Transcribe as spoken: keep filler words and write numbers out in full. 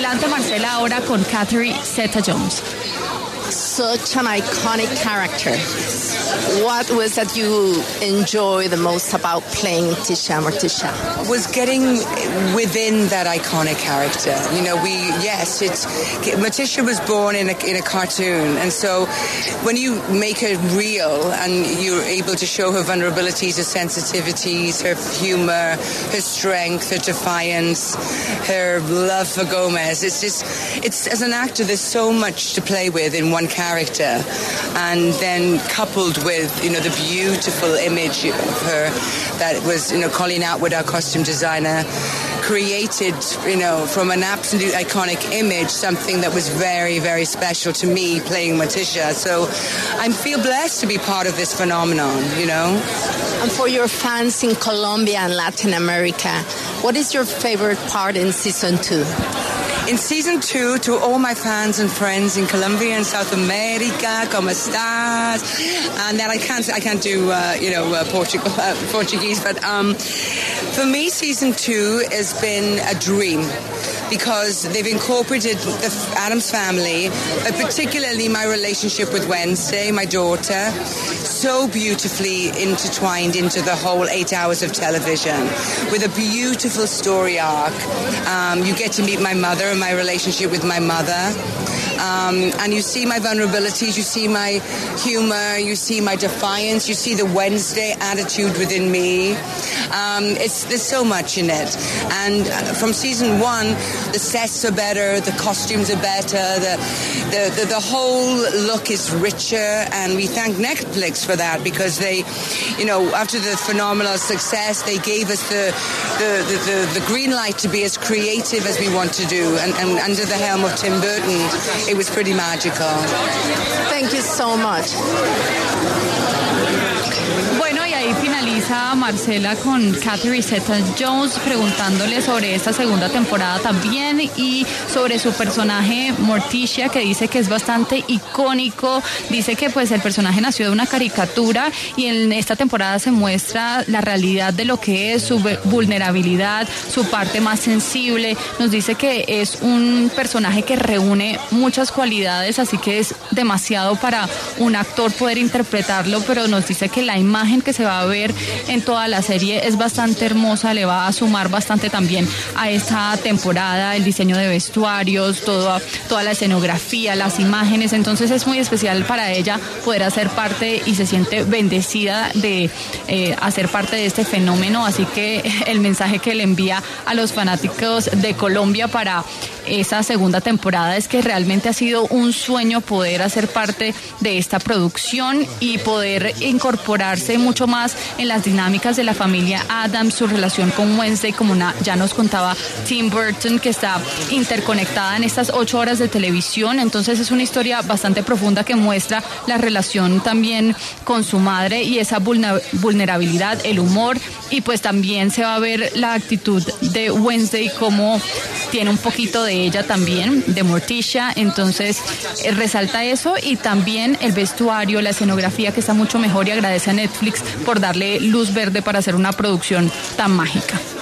Adelante, Marcela, ahora con Catherine Zeta-Jones. Such an iconic character. What was that you enjoy the most about playing Tisha Morticia? Was getting within that iconic character. You know, we, yes, it's, Morticia was born in a, in a cartoon, and so when you make her real and you're able to show her vulnerabilities, her sensitivities, her humor, her strength, her defiance, her love for Gomez, it's just, it's, as an actor, there's so much to play with in one character, and then coupled with, you know, the beautiful image of her that was, you know, Colleen Atwood, our costume designer, created, you know, from an absolute iconic image, something that was very, very special to me playing Morticia. So I feel blessed to be part of this phenomenon, you know. And for your fans in Colombia and Latin America, what is your favorite part in season two? In season two, to all my fans and friends in Colombia and South America, ¿cómo estás? And then I can't, I can't do, uh, you know, uh, Portugal, uh, Portuguese, but um, for me, season two has been a dream, because they've incorporated the Addams family, uh, particularly my relationship with Wednesday, my daughter, so beautifully intertwined into the whole eight hours of television with a beautiful story arc. Um, you get to meet my mother and my relationship with my mother. Um, and you see my vulnerabilities, you see my humor, you see my defiance, you see the Wednesday attitude within me. Um, it's, there's so much in it. And from season one, the sets are better, the costumes are better, the, the, the, the whole look is richer, and we thank Netflix for that, because they, you know, after the phenomenal success, they gave us the, the, the, the, the green light to be as creative as we want to do. And, and under the helm of Tim Burton, it was pretty magical. Thank you so much. Bueno, y ahí finaliza Marcela con Catherine Zeta-Jones preguntándole sobre esta segunda temporada también y sobre su personaje Morticia, que dice que es bastante icónico. Dice que pues el personaje nació de una caricatura y en esta temporada se muestra la realidad de lo que es, su vulnerabilidad, su parte más sensible. Nos dice que es un personaje que reúne muchas cualidades, así que es demasiado para un actor poder interpretarlo, pero nos dice que la imagen que se va a ver en toda la serie es bastante hermosa, le va a sumar bastante también a esta temporada, el diseño de vestuarios, toda, toda la escenografía, las imágenes. Entonces es muy especial para ella poder hacer parte y se siente bendecida de eh, hacer parte de este fenómeno, así que el mensaje que le envía a los fanáticos de Colombia para esa segunda temporada es que realmente ha sido un sueño poder hacer parte de esta producción y poder incorporarse mucho más en las dinámicas de la familia Addams, su relación con Wednesday, como una, ya nos contaba Tim Burton, que está interconectada en estas ocho horas de televisión. Entonces es una historia bastante profunda que muestra la relación también con su madre y esa vulnerabilidad, el humor, y pues también se va a ver la actitud de Wednesday, como tiene un poquito de ella también, de Morticia. Entonces eh, resalta eso, y también el vestuario, la escenografía, que está mucho mejor, y agradece a Netflix por darle luz verde para hacer una producción tan mágica.